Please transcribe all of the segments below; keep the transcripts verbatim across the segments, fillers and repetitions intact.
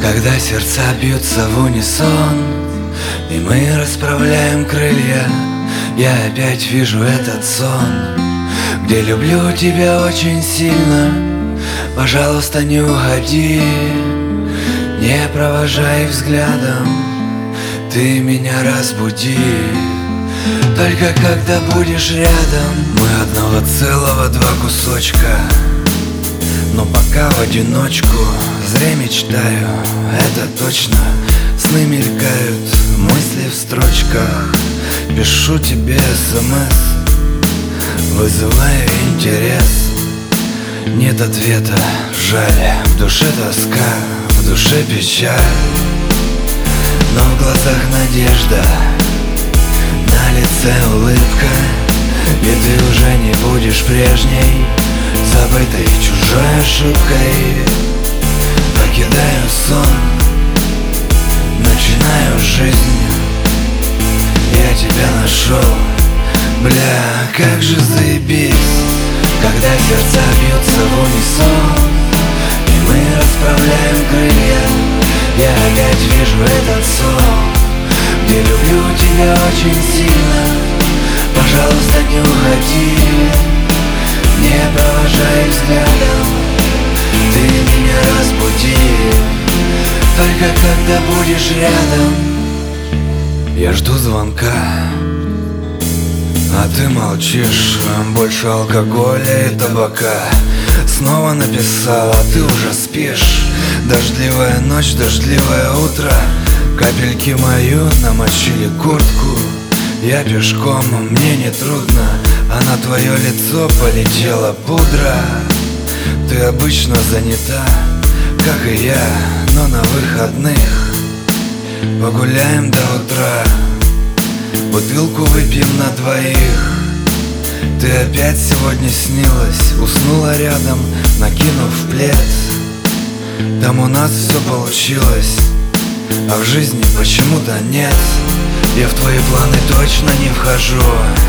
Когда сердца бьются в унисон и мы расправляем крылья, я опять вижу этот сон, где люблю тебя очень сильно. Пожалуйста, не уходи, не провожай взглядом, ты меня разбуди. Только когда будешь рядом, мы одного целого два кусочка. Но пока в одиночку зря мечтаю, это точно. Сны мелькают, мысли в строчках. Пишу тебе смс, вызываю интерес. Нет ответа, жаль, в душе тоска, в душе печаль, но в глазах надежда, на лице улыбка. И ты уже не будешь прежней, забытой чужой ошибкой. Покидаю сон, начинаю жизнь. Я тебя нашел, бля, как же заебись. Когда сердца бьются в унисон и мы расправляем крылья, я опять вижу этот сон, где люблю тебя очень сильно. Пожалуйста, не уходи, не провожай взглядом, ты меня разбуди. Только когда будешь рядом. Я жду звонка, а ты молчишь, больше алкоголя и табака. Снова написал, а ты уже спишь. Дождливая ночь, дождливое утро. Капельки мою намочили куртку. Я пешком, мне не трудно, а на твое лицо полетела пудра. Ты обычно занята, как и я, но на выходных погуляем до утра. Бутылку выпьем на двоих. Ты опять сегодня снилась, уснула рядом, накинув плед. Там у нас все получилось, а в жизни почему-то нет. Я в твои планы точно не вхожу.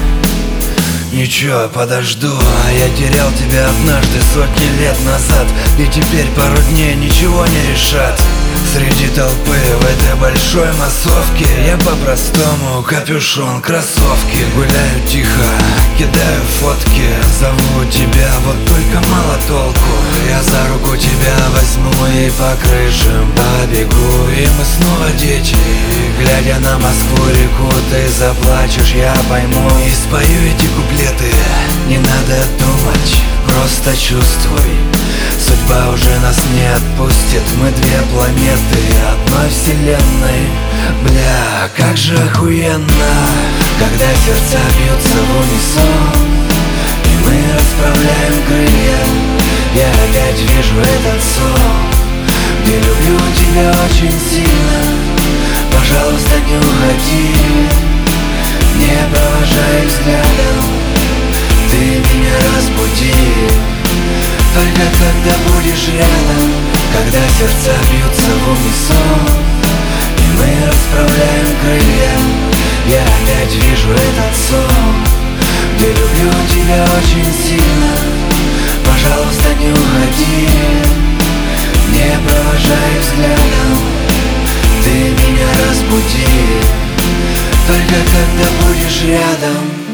Ничего, подожду. Я терял тебя однажды сотни лет назад, и теперь пару дней ничего не решат. Среди толпы в этой большой массовке я по-простому капюшон, кроссовки. Гуляю тихо, кидаю фотки, зову тебя, вот только мало толку. Я за руку тебя возьму и по крышам побегу, и мы снова дети. Глядя на Москву-реку, ты заплачешь, я пойму, и спою эти куплеты. Не надо думать, просто чувствуй. Судьба уже нас не отпустит, мы две планеты одной вселенной. Бля, как же охуенно, когда сердца бьются в унисон и мы расправляем крылья. Я опять вижу этот сон, где люблю тебя очень сильно. Пожалуйста, не уходи, не провожай взглядом, ты меня разбуди. Только когда будешь рядом, когда сердца бьются в унисон и мы расправляем крылья, я опять вижу этот сон, где люблю тебя очень сильно. Пожалуйста, не уходи, не провожай взглядом, ты меня разбуди. Только когда будешь рядом.